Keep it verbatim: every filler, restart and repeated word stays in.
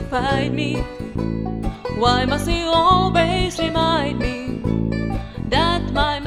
fight me? Why must he always remind me that my